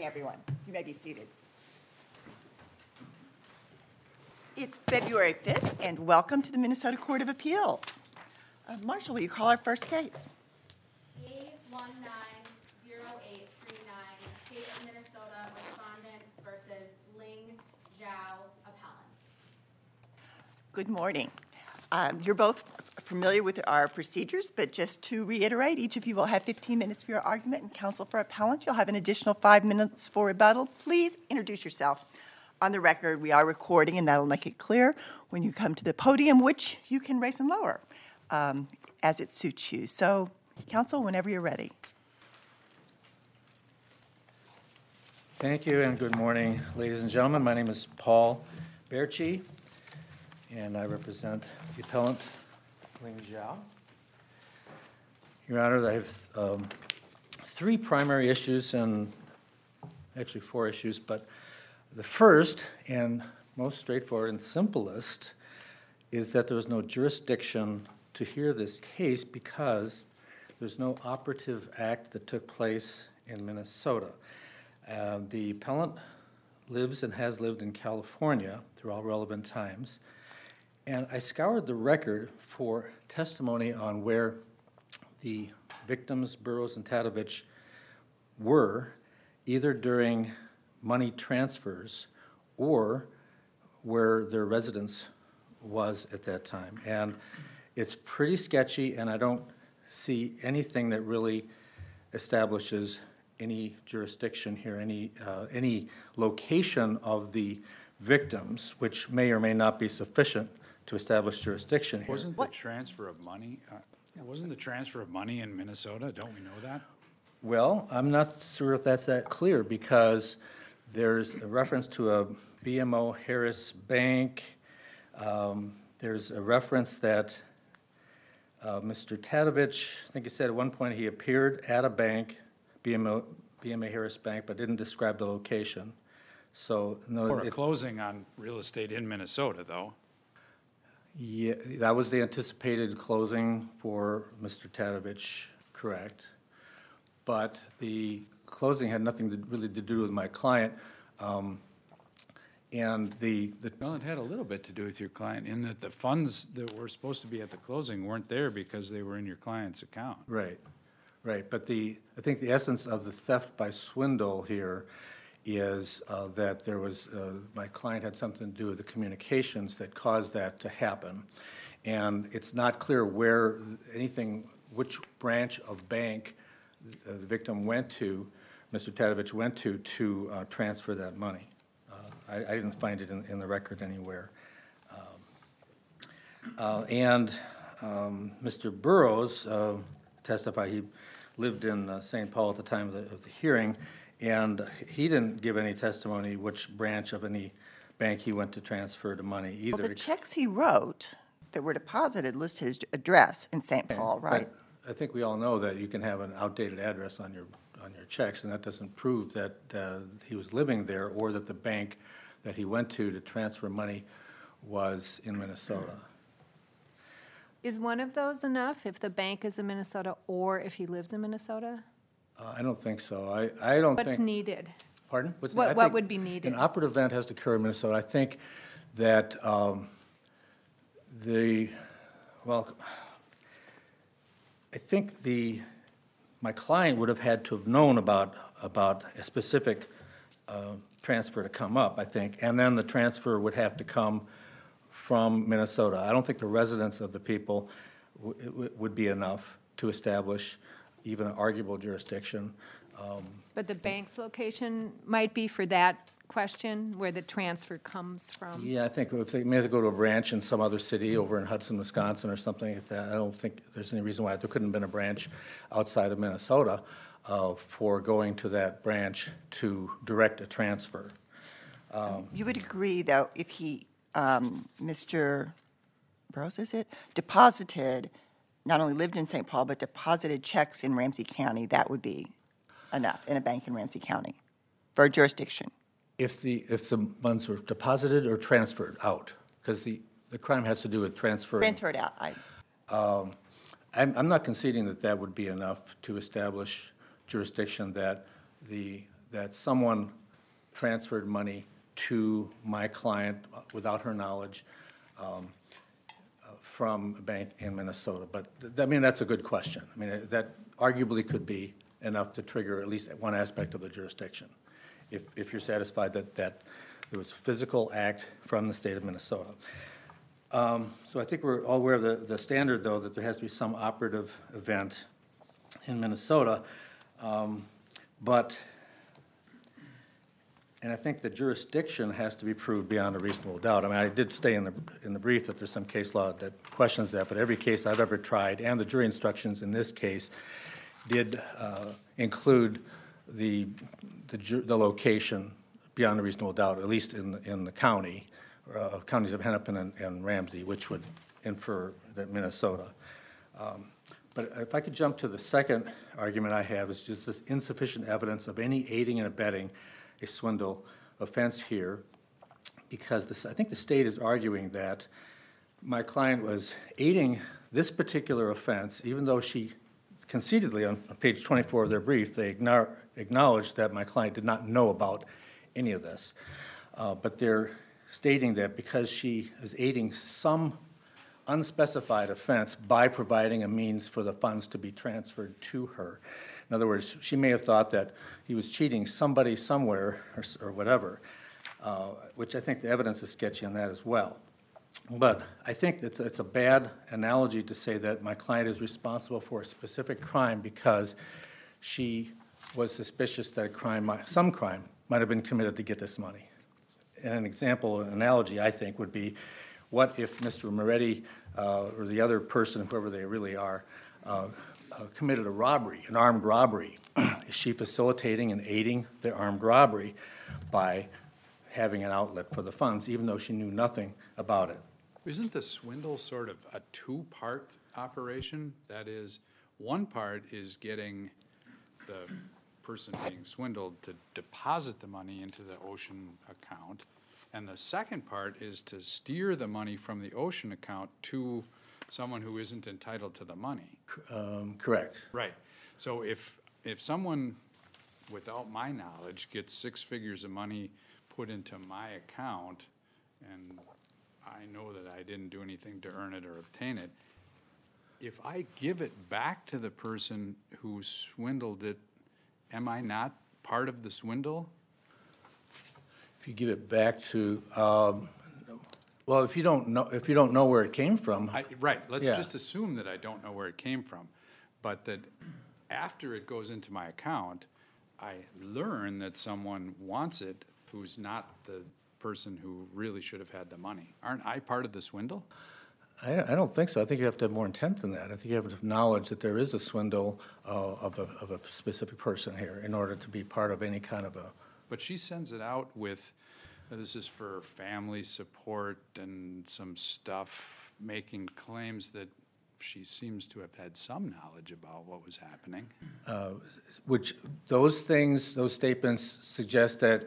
morning, everyone. You may be seated. It's February 5th, and welcome to the Minnesota Court of Appeals. Marshall, will you call our first case? A190839, State of Minnesota Respondent versus Ling Zhao, Appellant. Good morning. You're both familiar with our procedures, but just to reiterate, each of you will have 15 minutes for your argument, and counsel for appellant, you'll have an additional 5 minutes for rebuttal. Please introduce yourself. On the record, we are recording, and that'll make it clear when you come to the podium, which you can raise and lower as it suits you. So, counsel, whenever you're ready. Thank you, and good morning, ladies and gentlemen. My name is Paul Berchi, and I represent the appellant, Ling Zhao. Your Honor, I have three primary issues, and actually 4 issues, but the first and most straightforward and simplest is that there was no jurisdiction to hear this case because there's no operative act that took place in Minnesota. The appellant lives and has lived in California through all relevant times, and I scoured the record for testimony on where the victims, Burrows and Tadovich, were, either during money transfers or where their residence was at that time. And it's pretty sketchy, and I don't see anything that really establishes any jurisdiction here, any location of the victims, which may or may not be sufficient to establish jurisdiction here. Wasn't the transfer of money, in Minnesota? Don't we know that? Well, I'm not sure if that's that clear, because there's a reference to a BMO Harris Bank. There's a reference that Mr. Tadovich, I think he said at one point he appeared at a bank, BMO Harris Bank, but didn't describe the location. So no. Or a closing on real estate in Minnesota, though. Yeah, that was the anticipated closing for Mr. Tadovich, correct. But the closing had nothing really to do with my client. And Well, it had a little bit to do with your client in that the funds that were supposed to be at the closing weren't there because they were in your client's account. Right. But I think the essence of the theft by swindle here is that there was, my client had something to do with the communications that caused that to happen. And it's not clear which branch of bank the victim went to, Mr. Tadovich went to transfer that money. I didn't find it in the record anywhere. Mr. Burrows testified he lived in St. Paul at the time of the hearing, and he didn't give any testimony which branch of any bank he went to transfer the money either. Well, the checks he wrote that were deposited list his address in St. Paul, right? But I think we all know that you can have an outdated address on your checks, and that doesn't prove that he was living there or that the bank that he went to transfer money was in Minnesota. Is one of those enough, if the bank is in Minnesota or if he lives in Minnesota? I don't think so. I don't think. What's needed? Pardon? What would be needed? An operative event has to occur in Minnesota. I think that my client would have had to have known about a specific transfer to come up, I think, and then the transfer would have to come from Minnesota. I don't think the residence of the people would be enough to establish even an arguable jurisdiction. But the bank's location might be for that question, where the transfer comes from? Yeah, I think if they may have to go to a branch in some other city over in Hudson, Wisconsin or something like that, I don't think there's any reason why there couldn't have been a branch outside of Minnesota for going to that branch to direct a transfer. You would agree, though, if he, Mr. Burrows, deposited, not only lived in St. Paul, but deposited checks in Ramsey County, that would be enough in a bank in Ramsey County for a jurisdiction? If the funds were deposited or transferred out, because the crime has to do with transferring. Transferred out. I'm not conceding that would be enough to establish jurisdiction, that the that someone transferred money to my client without her knowledge from a bank in Minnesota. But, I mean, that's a good question. I mean, that arguably could be enough to trigger at least one aspect of the jurisdiction, if you're satisfied that there was a physical act from the state of Minnesota. So I think we're all aware of the standard, though, that there has to be some operative event in Minnesota. And I think the jurisdiction has to be proved beyond a reasonable doubt. I mean, I did say in the brief that there's some case law that questions that, but every case I've ever tried, and the jury instructions in this case, did include the location beyond a reasonable doubt, at least in the county, counties of Hennepin and Ramsey, which would infer that Minnesota. But if I could jump to the second argument I have, is just this insufficient evidence of any aiding and abetting a swindle offense here, because I think the state is arguing that my client was aiding this particular offense, even though she concededly, on page 24 of their brief, they acknowledged that my client did not know about any of this. But they're stating that because she is aiding some unspecified offense by providing a means for the funds to be transferred to her. In other words, she may have thought that he was cheating somebody somewhere or whatever, which I think the evidence is sketchy on that as well. But I think it's a bad analogy to say that my client is responsible for a specific crime because she was suspicious that some crime might have been committed to get this money. And an example, an analogy, I think, would be, what if Mr. Moretti or the other person, whoever they really are, committed a robbery, an armed robbery? Is she facilitating and aiding the armed robbery by having an outlet for the funds, even though she knew nothing about it? Isn't the swindle sort of a two-part operation? That is, one part is getting the person being swindled to deposit the money into the Ocean account, and the second part is to steer the money from the Ocean account to someone who isn't entitled to the money. Correct. Right. So if someone, without my knowledge, gets 6 figures of money put into my account, and I know that I didn't do anything to earn it or obtain it, if I give it back to the person who swindled it, am I not part of the swindle? If you give it back to, well, if you don't know where it came from. Right, let's Yeah. just assume that I don't know where it came from, but that after it goes into my account, I learn that someone wants it who's not the person who really should have had the money. Aren't I part of the swindle? I don't think so. I think you have to have more intent than that. I think you have to have knowledge that there is a swindle of a specific person here in order to be part of any kind of a. But she sends it out with, this is for family support and some stuff, making claims that she seems to have had some knowledge about what was happening. Which, those things, those statements suggest that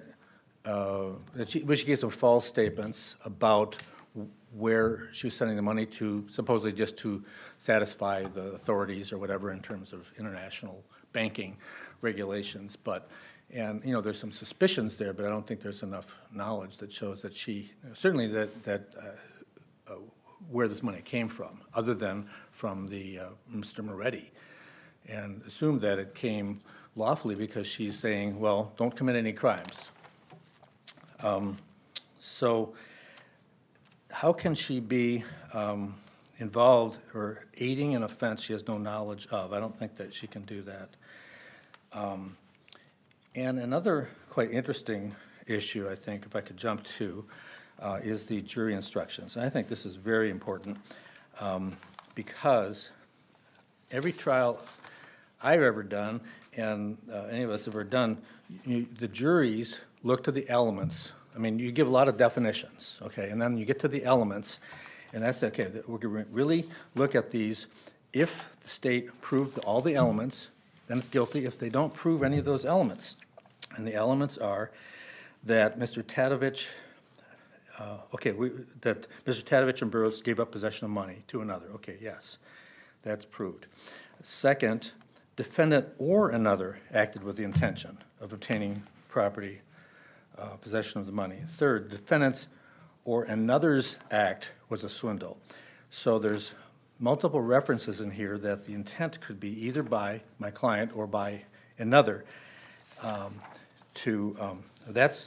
she gave some false statements about where she was sending the money to, supposedly just to satisfy the authorities or whatever in terms of international banking regulations. And there's some suspicions there, but I don't think there's enough knowledge that shows that she, certainly that where this money came from, other than from the Mr. Moretti, and assume that it came lawfully because she's saying, well, don't commit any crimes. So how can she be involved or aiding an offense she has no knowledge of? I don't think that she can do that. And another quite interesting issue, I think, if I could jump to, is the jury instructions. And I think this is very important because every trial I've ever done, and any of us have ever done, the juries look to the elements. I mean, you give a lot of definitions, okay, and then you get to the elements, and that's okay. We're going to really look at these. If the state proved all the elements, then it's guilty. If they don't prove any of those elements, and the elements are that Mr. Tadovich, that Mr. Tadovich and Burroughs gave up possession of money to another. Okay, yes, that's proved. Second, defendant or another acted with the intention of obtaining property, possession of the money. Third, defendant's or another's act was a swindle. So there's multiple references in here that the intent could be either by my client or by another. That's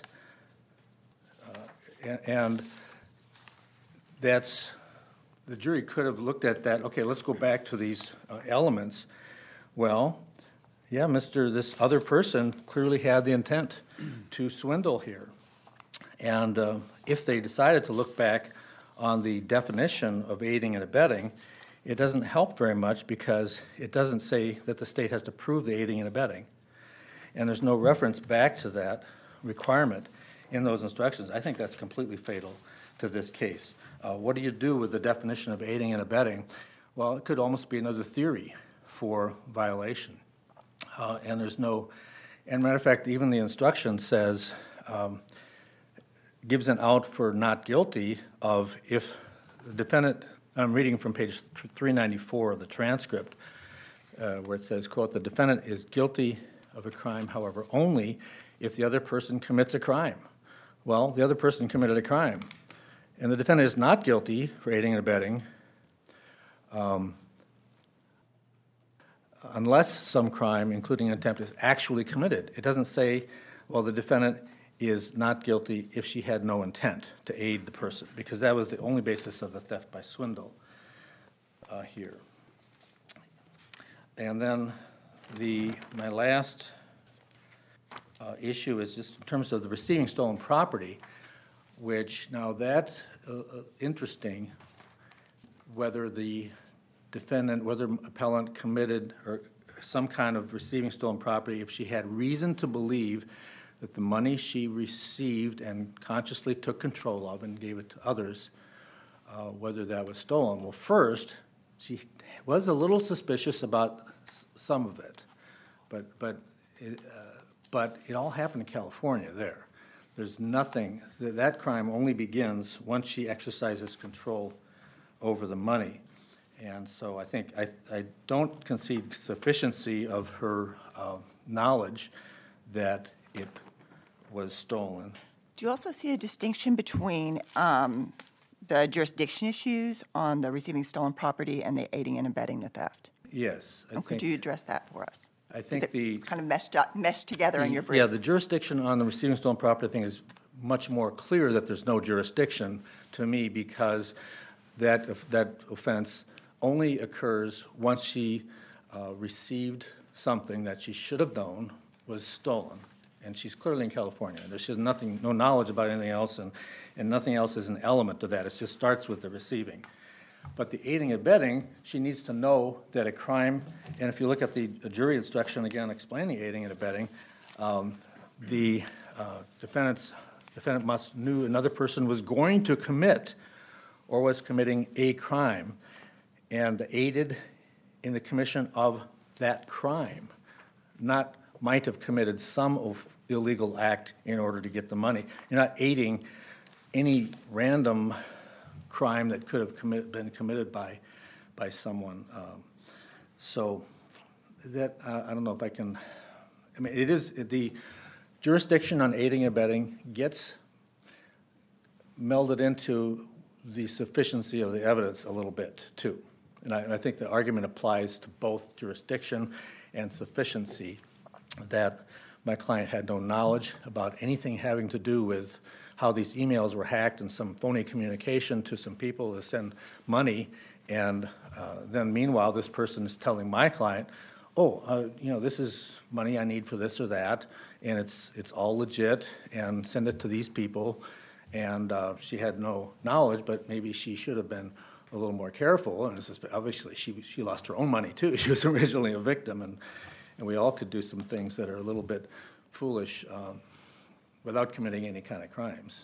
the jury could have looked at that. Okay, let's go back to these elements. Well, yeah, this other person clearly had the intent to swindle here. And if they decided to look back on the definition of aiding and abetting, it doesn't help very much because it doesn't say that the state has to prove the aiding and abetting. And there's no reference back to that requirement in those instructions. I think that's completely fatal to this case. What do you do with the definition of aiding and abetting? Well, it could almost be another theory for violation. And there's no, and matter of fact, even the instruction says, gives an out for not guilty of if the defendant, I'm reading from page 394 of the transcript, where it says, quote, the defendant is guilty of a crime, however, only if the other person commits a crime. Well, the other person committed a crime. And the defendant is not guilty for aiding and abetting unless some crime, including an attempt, is actually committed. It doesn't say, well, the defendant is not guilty if she had no intent to aid the person, because that was the only basis of the theft by swindle here. And then my last issue is just in terms of the receiving stolen property, which now that's interesting, whether the defendant, whether appellant committed or some kind of receiving stolen property, if she had reason to believe that the money she received and consciously took control of and gave it to others, whether that was stolen. Well, first, she was a little suspicious about some of it, but it all happened in California there. There's nothing, that crime only begins once she exercises control over the money. And so I think, I don't concede sufficiency of her knowledge that it was stolen. Do you also see a distinction between the jurisdiction issues on the receiving stolen property and the aiding and abetting the theft? Yes. Could you address that for us? I think it's kind of meshed together in your brief. Yeah, the jurisdiction on the receiving stolen property thing is much more clear that there's no jurisdiction to me, because that offense only occurs once she received something that she should have known was stolen. And she's clearly in California. She has no knowledge about anything else, and nothing else is an element of that. It just starts with the receiving. But the aiding and abetting, she needs to know that a crime, and if you look at the jury instruction, again, explaining aiding and abetting, the defendant must knew another person was going to commit or was committing a crime and aided in the commission of that crime, not might have committed some illegal act in order to get the money. You're not aiding any random crime that could have been committed by someone. So that, I don't know if I can, I mean, it is, the jurisdiction on aiding and abetting gets melded into the sufficiency of the evidence a little bit too. And I think the argument applies to both jurisdiction and sufficiency, that my client had no knowledge about anything having to do with how these emails were hacked and some phony communication to some people to send money. And then meanwhile, this person is telling my client, this is money I need for this or that, and it's all legit, and send it to these people. And she had no knowledge, but maybe she should have been a little more careful. And obviously, she lost her own money too. She was originally a victim, and we all could do some things that are a little bit foolish without committing any kind of crimes.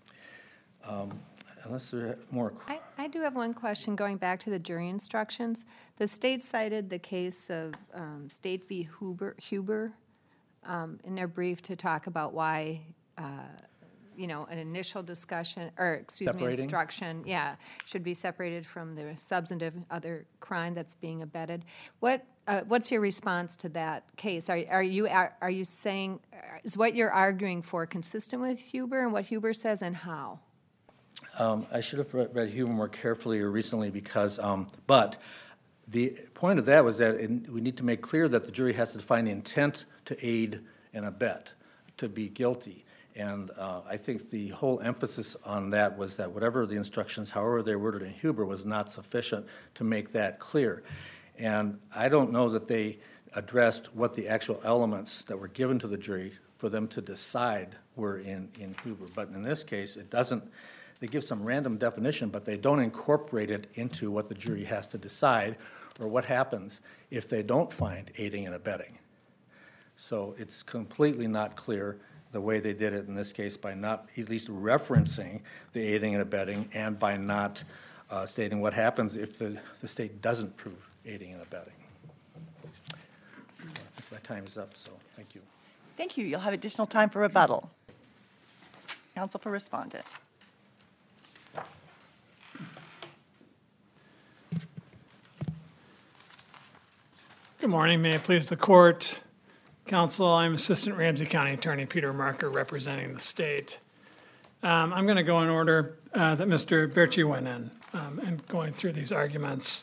Unless there are more. I do have one question going back to the jury instructions. The state cited the case of State v. Huber in their brief to talk about why an initial discussion, instruction, should be separated from the substantive other crime that's being abetted. What what's your response to that case? Are you saying, is what you're arguing for consistent with Huber and what Huber says, and how? I should have read Huber more carefully or recently because, but the point of that was that we need to make clear that the jury has to find the intent to aid and abet, to be guilty. And I think the whole emphasis on that was that whatever the instructions, however they worded in Huber, was not sufficient to make that clear. And I don't know that they addressed what the actual elements that were given to the jury for them to decide were in Huber. But in this case, it doesn't, they give some random definition, but they don't incorporate it into what the jury has to decide or what happens if they don't find aiding and abetting. So it's completely not clear the way they did it in this case by not at least referencing the aiding and abetting and by not stating what happens if the state doesn't prove aiding and abetting. I think my time is up, so thank you. Thank you. You'll have additional time for rebuttal. Counsel for respondent. Good morning. May it please the court. Counsel, I'm Assistant Ramsey County Attorney Peter Marker representing the state. I'm going to go in order that Mr. Berchi went in and going through these arguments.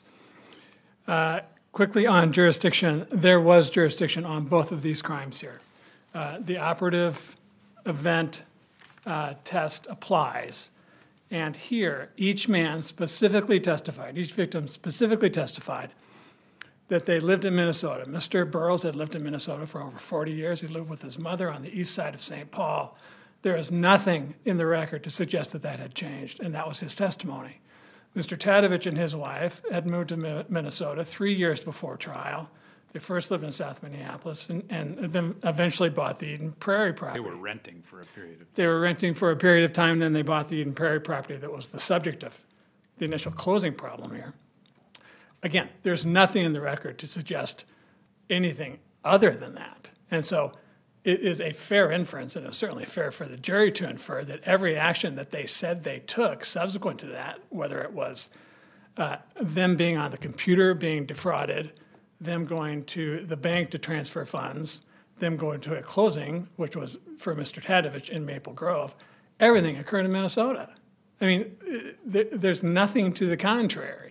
Quickly on jurisdiction, there was jurisdiction on both of these crimes here. The operative event test applies. And here, each man specifically testified, each victim specifically testified that they lived in Minnesota. Mr. Burrows had lived in Minnesota for over 40 years. He lived with his mother on the east side of St. Paul. There is nothing in the record to suggest that that had changed, and that was his testimony. Mr. Tadevich and his wife had moved to Minnesota 3 years before trial. They first lived in South Minneapolis and then eventually bought the Eden Prairie property. They were renting for a period of time. They were renting for a period of time, then they bought the Eden Prairie property that was the subject of the initial closing problem here. Again, there's nothing in the record to suggest anything other than that. And so it is a fair inference, and it's certainly fair for the jury to infer that every action that they said they took subsequent to that, whether it was them being on the computer, being defrauded, them going to the bank to transfer funds, them going to a closing, which was for Mr. Tadevich in Maple Grove, everything occurred in Minnesota. I mean, there's nothing to the contrary.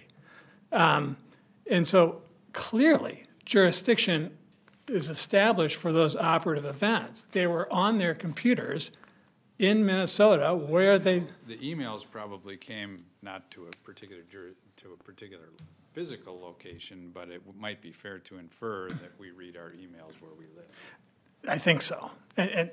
And so clearly, jurisdiction is established for those operative events. They were on their computers in Minnesota where they... The emails probably came not to a particular physical location, but it might be fair to infer that we read our emails where we live. I think so. And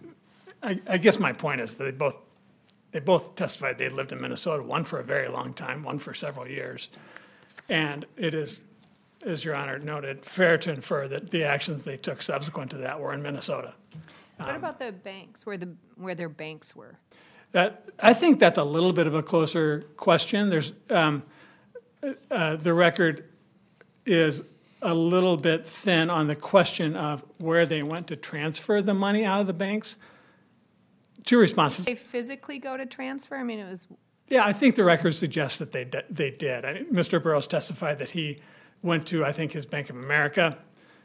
I guess my point is that they both testified they lived in Minnesota, one for a very long time, one for several years. And it is, as Your Honor noted, fair to infer that the actions they took subsequent to that were in Minnesota. What about the banks, where their banks were? I think that's a little bit of a closer question. There's the record is a little bit thin on the question of where they went to transfer the money out of the banks. Two responses. Did they physically go to transfer? I mean, it was... Yeah, I think the record suggests that they did. Mr. Burrows testified that he went to, I think, his Bank of America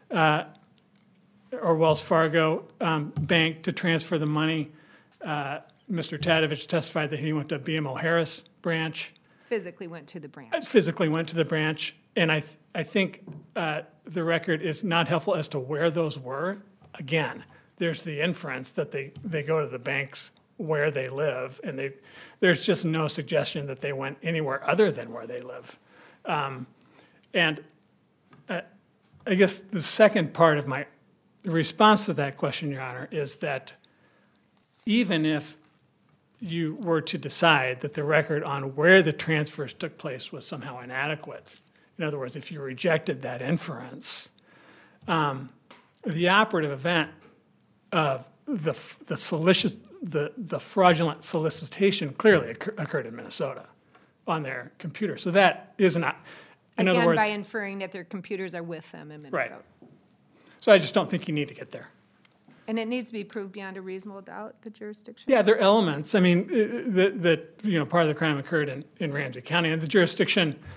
or Wells Fargo bank to transfer the money. Mr. Tadevich testified that he went to BMO Harris branch. Physically went to the branch. Physically went to the branch. And I think the record is not helpful as to where those were. Again, there's the inference that they go to the banks where they live, and there's just no suggestion that they went anywhere other than where they live. And I guess the second part of my response to that question, Your Honor, is that even if you were to decide that the record on where the transfers took place was somehow inadequate, in other words, if you rejected that inference, the operative event of the fraudulent solicitation clearly occurred in Minnesota on their computer. So that is not, in other words... Again, by inferring that their computers are with them in Minnesota. Right. So I just don't think you need to get there. And it needs to be proved beyond a reasonable doubt, the jurisdiction? Yeah, there are elements. I mean, that part of the crime occurred in Ramsey County, and the jurisdiction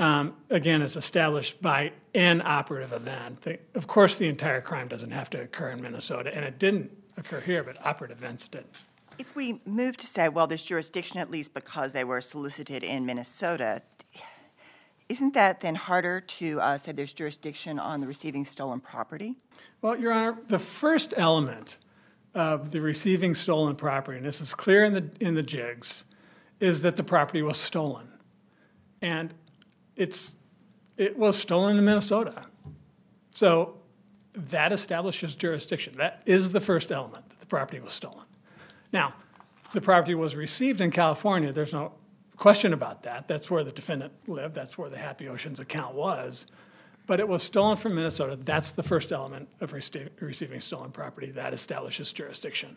again, is established by an operative event. Of course, the entire crime doesn't have to occur in Minnesota, and it didn't occur here, but operative events did. If we move to say, well, there's jurisdiction at least because they were solicited in Minnesota, isn't that then harder to say there's jurisdiction on the receiving stolen property? Well, Your Honor, the first element of the receiving stolen property, and this is clear in the jigs, is that the property was stolen. And it was stolen in Minnesota. So that establishes jurisdiction. That is the first element, that the property was stolen. Now, the property was received in California. There's no question about that. That's where the defendant lived. That's where the Happy Oceans account was. But it was stolen from Minnesota. That's the first element of receiving stolen property. That establishes jurisdiction.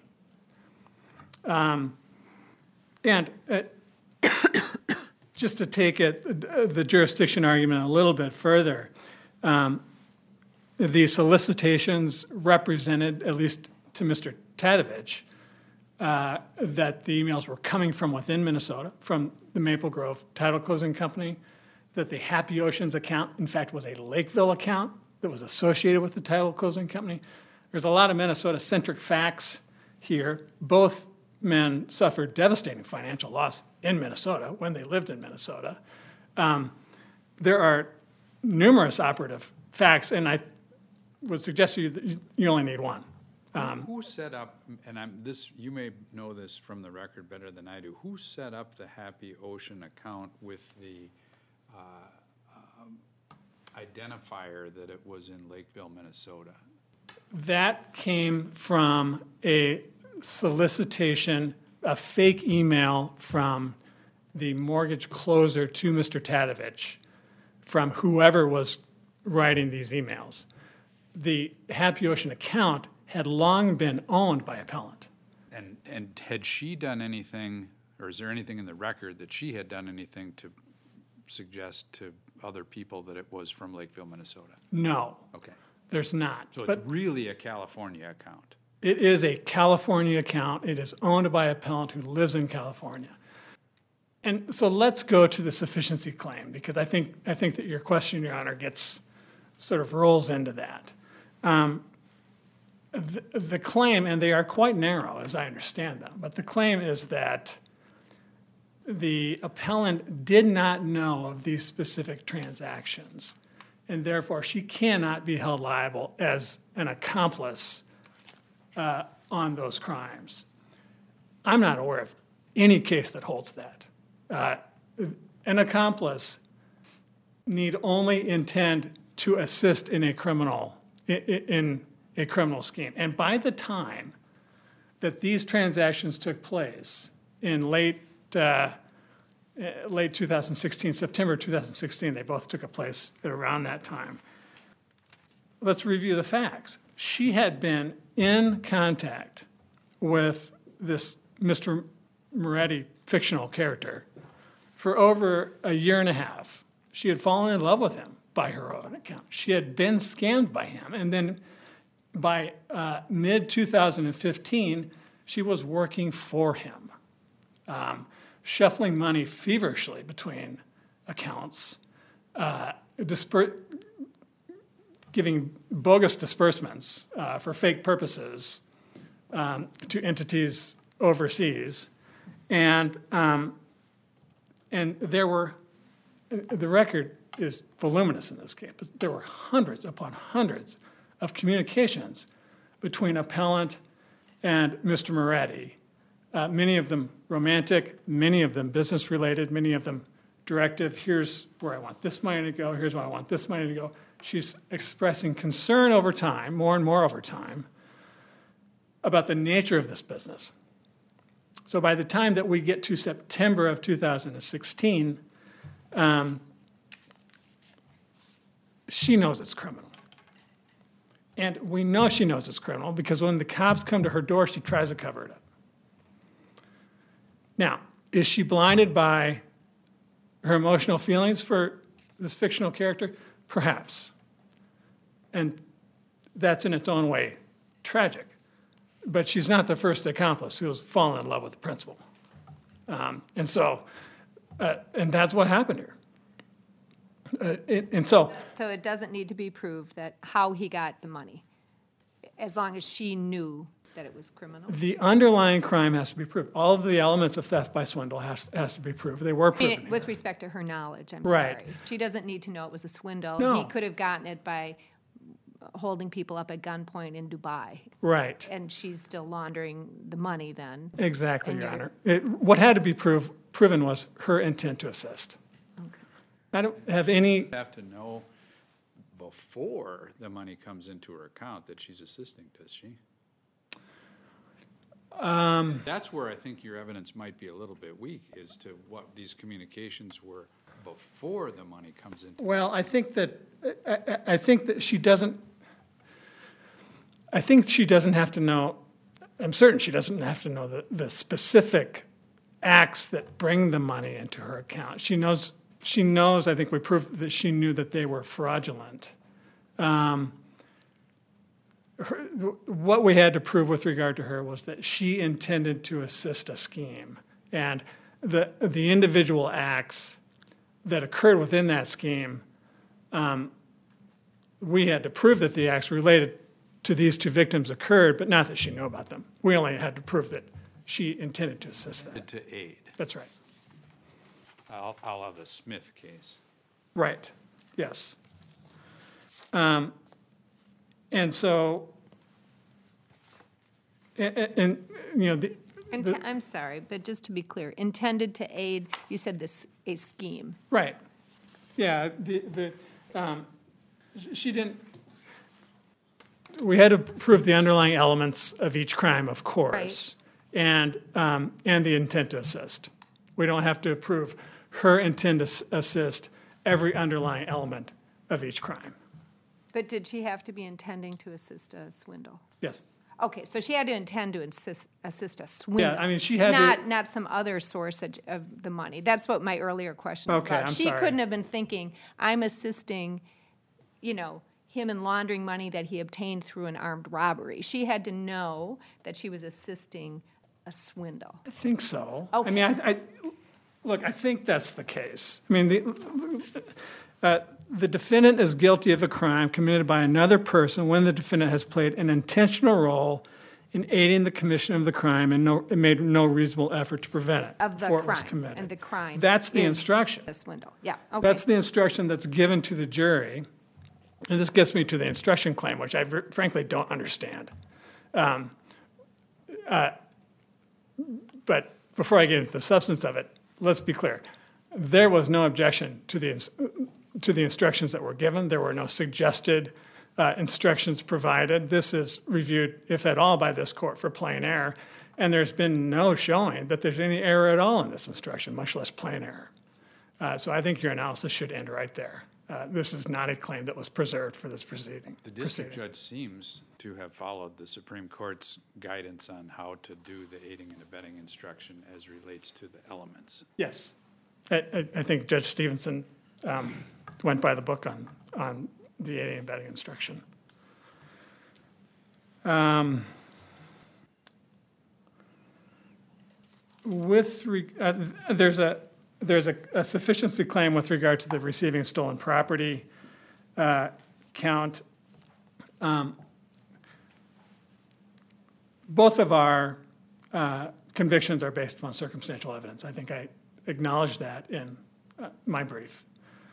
Just to take the jurisdiction argument a little bit further, the solicitations represented, at least to Mr. Tadevich, that the emails were coming from within Minnesota, from the Maple Grove Title Closing Company, that the Happy Oceans account, in fact, was a Lakeville account that was associated with the Title Closing Company. There's a lot of Minnesota-centric facts here. Both men suffered devastating financial loss in Minnesota when they lived in Minnesota. There are numerous operative facts, and I would suggest to you that you only need one. Who set up, and you may know this from the record better than I do, who set up the Happy Ocean account with the identifier that it was in Lakeville, Minnesota? That came from a solicitation, a fake email from the mortgage closer to Mr. Tadevich from whoever was writing these emails. The Happy Ocean account had long been owned by appellant. And had she done anything, or is there anything in the record that she had done anything to suggest to other people that it was from Lakeville, Minnesota? No. Okay. There's not. So but it's really a California account. it is a California account. It is owned by an appellant who lives in California. And so let's go to the sufficiency claim, because I think that your question, Your Honor, rolls into that. The claim, and they are quite narrow as I understand them, but the claim is that the appellant did not know of these specific transactions, and therefore she cannot be held liable as an accomplice on those crimes. I'm not aware of any case that holds that. An accomplice need only intend to assist in a criminal scheme. And by the time that these transactions took place in late 2016, September 2016, they both took place at around that time. Let's review the facts. She had been in contact with this Mr. Moretti fictional character for over a year and a half. She had fallen in love with him by her own account. She had been scammed by him. And then by mid-2015, she was working for him, shuffling money feverishly between accounts, giving bogus disbursements for fake purposes to entities overseas. And there were, the record is voluminous in this case, but there were hundreds upon hundreds of communications between appellant and Mr. Moretti, many of them romantic, many of them business-related, many of them directive. Here's where I want this money to go. Here's where I want this money to go. She's expressing concern over time, more and more over time, about the nature of this business. So by the time that we get to September of 2016, she knows it's criminal. And we know she knows it's criminal because when the cops come to her door, she tries to cover it up. Now, is she blinded by her emotional feelings for this fictional character? Perhaps. And that's in its own way tragic. But she's not the first accomplice who has fallen in love with the principal. And that's what happened here. And so, So it doesn't need to be proved that how he got the money, as long as she knew that it was criminal? the underlying crime has to be proved. All of the elements of theft by swindle has to be proved. They were I proven. mean, with respect to her knowledge, I'm Right. sorry. She doesn't need to know it was a swindle. No. He could have gotten it by holding people up at gunpoint in Dubai, Right. and she's still laundering the money then. Exactly, And Your you're- Honor. What had to be proven was her intent to assist. I don't have any, Have to know before the money comes into her account that she's assisting, does she? That's where I think your evidence might be a little bit weak, as to what these communications were before the money comes into. well, I think that she doesn't, I think she doesn't have to know, I'm certain she doesn't have to know the specific acts that bring the money into her account. She knows, I think we proved that she knew that they were fraudulent. What we had to prove with regard to her was that she intended to assist a scheme. And the individual acts that occurred within that scheme, we had to prove that the acts related to these two victims occurred, but not that she knew about them. We only had to prove that she intended to assist them. To aid. That's right. I'll have the Smith case. Right, yes. And so, and you know, I'm sorry, but just to be clear, intended to aid, you said this, a scheme. right, yeah, she didn't, we had to prove the underlying elements of each crime, of course, and the intent to assist. We don't have to prove her intent to assist every underlying element of each crime. But did she have to be intending to assist a swindle? Yes. Okay, so she had to intend to assist a swindle. Yeah, I mean, she had to- not some other source of the money. That's what my earlier question was Okay, about. I'm She sorry. couldn't have been thinking, I'm assisting, him in laundering money that he obtained through an armed robbery. She had to know that she was assisting a swindle. I think so. Okay. I mean, look, I think that's the case. I mean, the defendant is guilty of a crime committed by another person when the defendant has played an intentional role in aiding the commission of the crime and made no reasonable effort to prevent it Of the before it was crime, committed. and the crime That's the is instruction. A swindle, yeah, okay. That's the instruction that's given to the jury. And this gets me to the instruction claim, which I frankly don't understand. But before I get into the substance of it, let's be clear. There was no objection to the instructions that were given. There were no suggested instructions provided. This is reviewed, if at all, by this court for plain error. And there's been no showing that there's any error at all in this instruction, much less plain error. So I think your analysis should end right there. This is not a claim that was preserved for this proceeding. The district judge seems to have followed the Supreme Court's guidance on how to do the aiding and abetting instruction as relates to the elements. Yes. I think Judge Stevenson went by the book on the aiding and abetting instruction. There's a sufficiency claim with regard to the receiving stolen property count. Both of our convictions are based upon circumstantial evidence. I think I acknowledged that in my brief.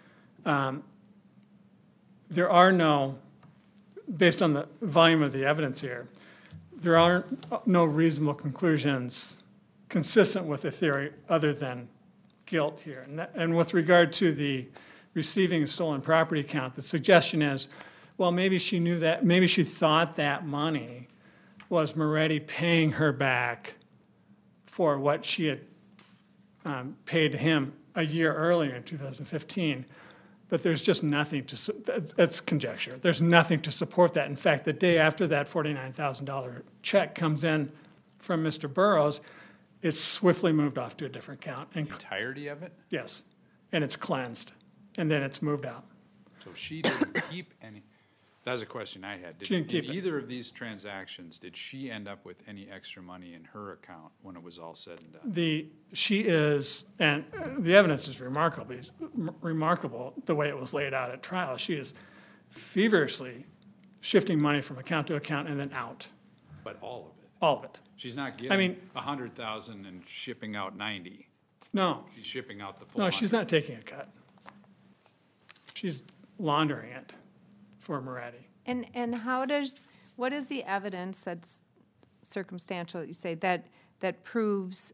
There are no, based on the volume of the evidence here, there are no reasonable conclusions consistent with the theory other than guilt here. And with regard to the receiving stolen property count, the suggestion is, well, maybe she knew that, maybe she thought that money was Moretti paying her back for what she had paid him a year earlier in 2015. But there's just nothing that's conjecture. There's nothing to support that. In fact, the day after that $49,000 check comes in from Mr. Burrows, it's swiftly moved off to a different account. The entirety of it? Yes, and it's cleansed, and then it's moved out. So she didn't keep any, That was a question I had. She didn't keep In it. either of these transactions, did she end up with any extra money in her account when it was all said and done? She is, and the evidence is remarkable the way it was laid out at trial. She is feverishly shifting money from account to account and then out, But all of it? all of it. She's not I mean- getting 100,000 and shipping out 90. No, She's shipping out the full no, she's 100. not taking a cut. She's laundering it for Moretti. And what is the evidence that's circumstantial, you say, that proves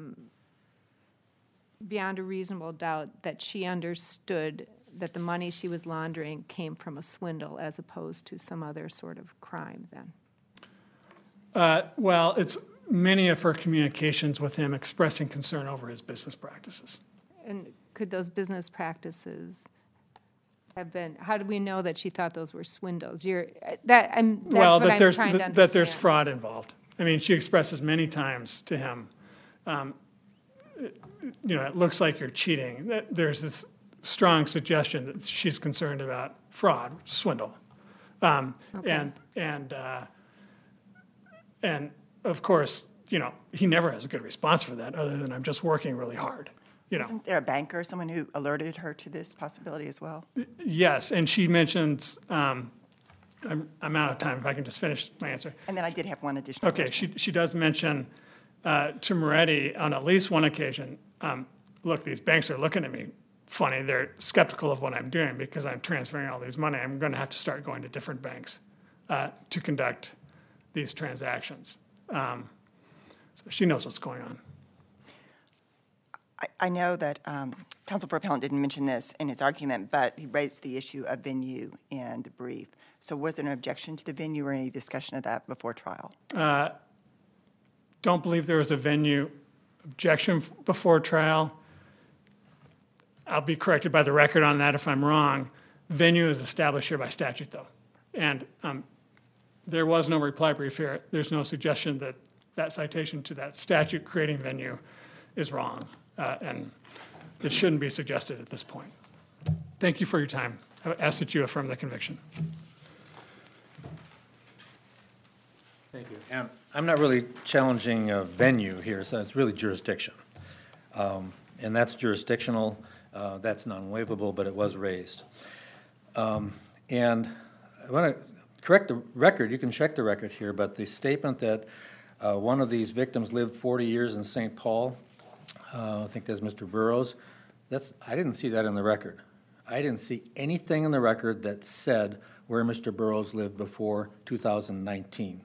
beyond a reasonable doubt that she understood that the money she was laundering came from a swindle as opposed to some other sort of crime then? Well, it's many of her communications with him expressing concern over his business practices. And could those business practices have been, how do we know that she thought those were swindles? That's Well, what that I'm there's, trying to that there's understand. fraud involved. I mean, she expresses many times to him, it looks like you're cheating. There's this strong suggestion that she's concerned about fraud, swindle. Okay. And of course, he never has a good response for that other than I'm just working really hard, Isn't there a banker, someone who alerted her to this possibility as well? Yes, and she mentions, I'm out of time, if I can just finish my answer. And then I did have one additional Okay, question. she does mention to Moretti on at least one occasion, look, these banks are looking at me funny. They're skeptical of what I'm doing because I'm transferring all these money. I'm going to have to start going to different banks to conduct these transactions. So she knows what's going on. I know that Counsel for Appellant didn't mention this in his argument, but he raised the issue of venue in the brief. So was there an objection to the venue or any discussion of that before trial? Don't believe there was a venue objection before trial. I'll be corrected by the record on that if I'm wrong. Venue is established here by statute, though. And there was no reply brief here. There's no suggestion that that citation to that statute creating venue is wrong. And it shouldn't be suggested at this point. Thank you for your time. I ask that you affirm the conviction. Thank you. And I'm not really challenging venue here, so it's really jurisdiction. And that's jurisdictional, that's non-waivable, but it was raised. And I want to correct the record, you can check the record here, but the statement that one of these victims lived 40 years in St. Paul, I think that's Mr. Burrows, I didn't see that in the record. I didn't see anything in the record that said where Mr. Burrows lived before 2019.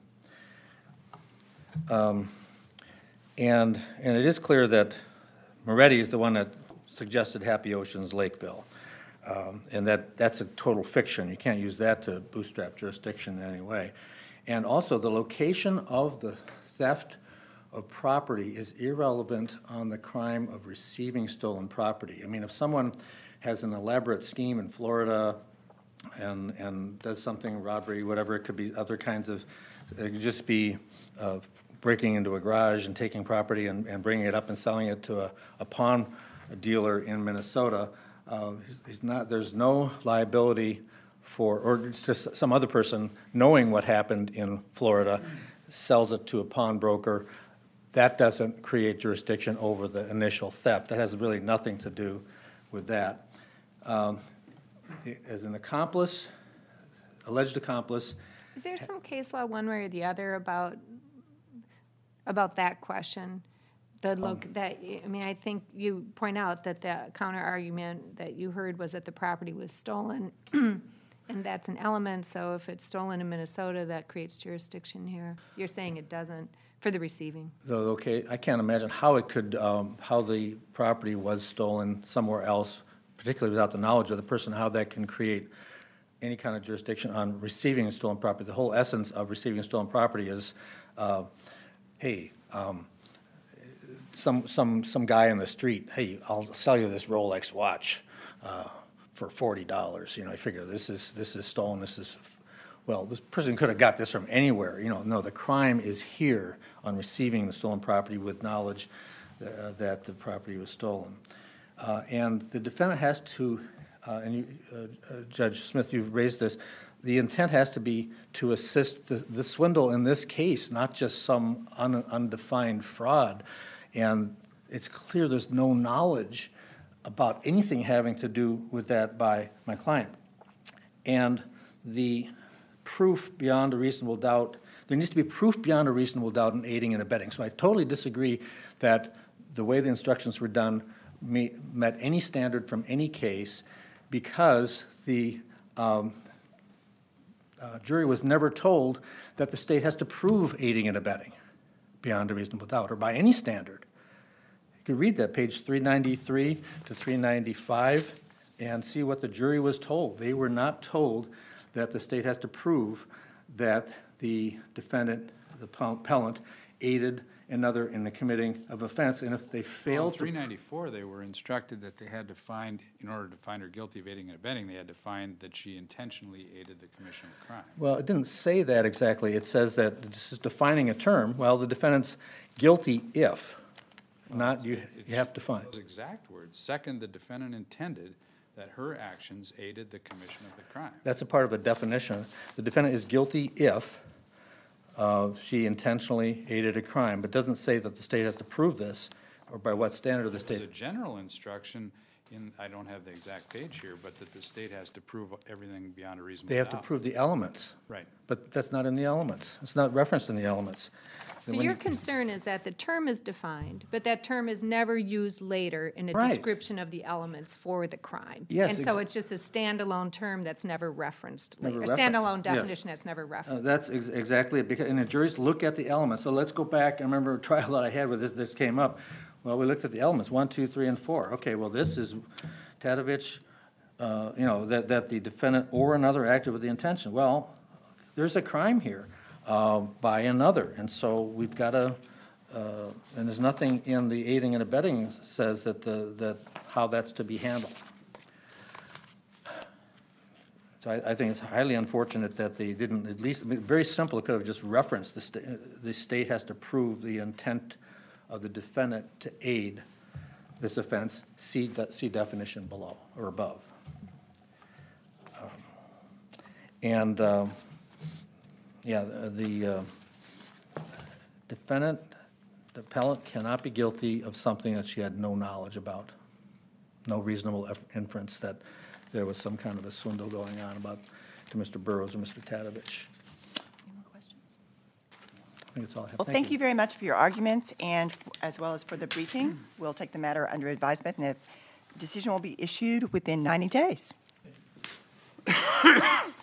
And it is clear that Moretti is the one that suggested Happy Oceans Lakeville. And that's a total fiction. You can't use that to bootstrap jurisdiction in any way. And also, the location of the theft of property is irrelevant on the crime of receiving stolen property. I mean, if someone has an elaborate scheme in Florida and does something, robbery, whatever, it could be other kinds of, it could just be breaking into a garage and taking property and bringing it up and selling it to a pawn dealer in Minnesota. There's no liability for, or it's just some other person knowing what happened in Florida, sells it to a pawnbroker. That doesn't create jurisdiction over the initial theft. That has really nothing to do with that. As an accomplice, alleged accomplice. Is there some case law, one way or the other, about that question? I think you point out that the counter argument that you heard was that the property was stolen, and that's an element. So if it's stolen in Minnesota, that creates jurisdiction here. You're saying it doesn't for the receiving. Okay, I can't imagine how it could, how the property was stolen somewhere else, particularly without the knowledge of the person, how that can create any kind of jurisdiction on receiving stolen property. The whole essence of receiving stolen property is, hey, some guy in the street, hey, I'll sell you this Rolex watch for $40. You figure this is stolen. Well, this person could have got this from anywhere. No, the crime is here on receiving the stolen property with knowledge that the property was stolen. And the defendant has to, Judge Smith, you've raised this, the intent has to be to assist the swindle in this case, not just some undefined fraud. And it's clear there's no knowledge about anything having to do with that by my client. And the proof beyond a reasonable doubt, there needs to be proof beyond a reasonable doubt in aiding and abetting. So I totally disagree that the way the instructions were done met any standard from any case, because the jury was never told that the state has to prove aiding and abetting beyond a reasonable doubt, or by any standard. You can read that, page 393 to 395, and see what the jury was told. They were not told that the state has to prove that the defendant, the appellant, aided another in the committing of offense, and if they failed to... 394, they were instructed that they had to find, in order to find her guilty of aiding and abetting, they had to find that she intentionally aided the commission of crime. Well, it didn't say that exactly. It says that this is defining a term. Well, the defendant's guilty if, not you have to find. Those exact words. Second, the defendant intended that her actions aided the commission of the crime. That's a part of a definition. The defendant is guilty if she intentionally aided a crime, but doesn't say that the state has to prove this, or by what standard of the There's a state. general instruction in, I don't have the exact page here, but that the state has to prove everything beyond a reasonable doubt. They have to prove the elements. Right. But that's not in the elements. It's not referenced in the elements. So When your you- concern is that the term is defined, but that term is never used later in a Right. description of the elements for the crime. Yes, And so it's just a standalone term that's never referenced later, a Never referenced, standalone yes. definition that's never referenced. That's exactly it, because, and the juries look at the elements. So let's go back, I remember a trial that I had where this came up. Well, we looked at the elements, 1, 2, 3, and 4. Okay, well, this is Tadevich, that the defendant or another acted with the intention. Well, there's a crime here by another, and so we've got to, and there's nothing in the aiding and abetting says that how that's to be handled. So I think it's highly unfortunate that they didn't, at least, very simple, it could have just referenced the state has to prove the intent of the defendant to aid this offense, see definition below or above. The defendant, the appellant, cannot be guilty of something that she had no knowledge about, no reasonable inference that there was some kind of a swindle going on to Mr. Burrows or Mr. Tadevich. Any more questions? I think that's all I have. Well, thank you very much for your arguments and as well as for the briefing. We'll take the matter under advisement, and a decision will be issued within 90 days.